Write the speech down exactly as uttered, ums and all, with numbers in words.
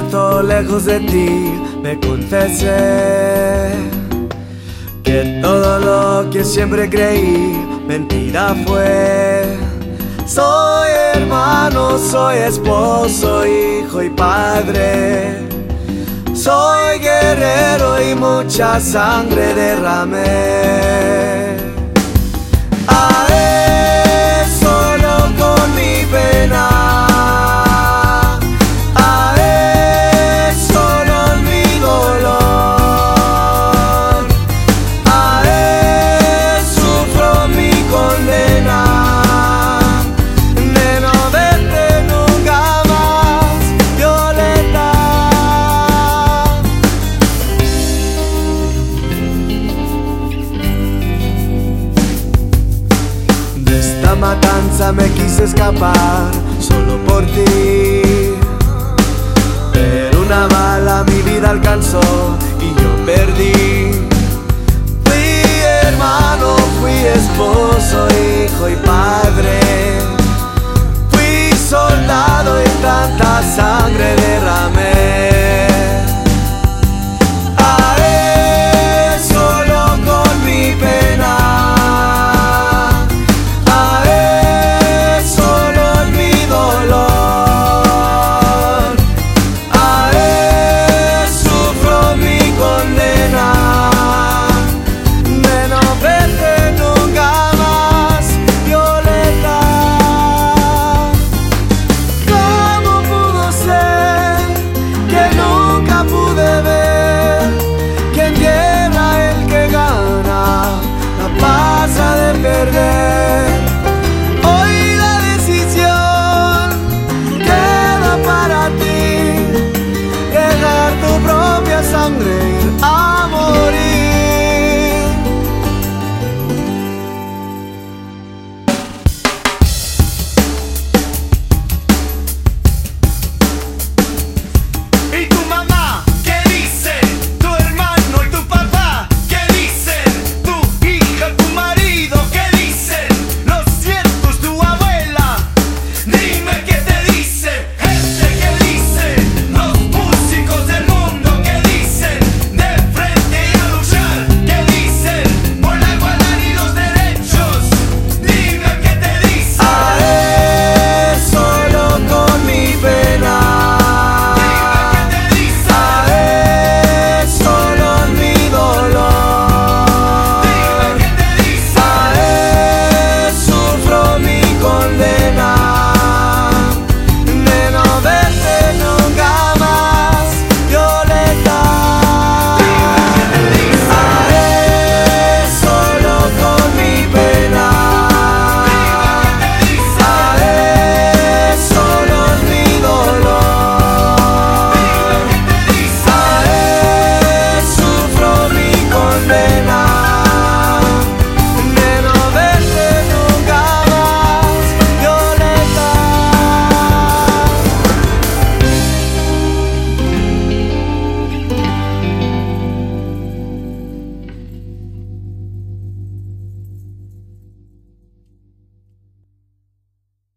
tanto lejos de ti, me confesé que todo lo que siempre creí mentira fue. Soy hermano, soy esposo, hijo y padre. Soy guerrero y mucha sangre derramé. A él solo con mi pena. Matanza me quise escapar solo por ti, pero una bala mi vida alcanzó y yo perdí. Fui hermano, fui esposo, hijo y padre. Fui soldado y tanta sangre derramé. A él solo con mi pena. Hoy la decisión queda para ti, dejar tu propia sangre ir a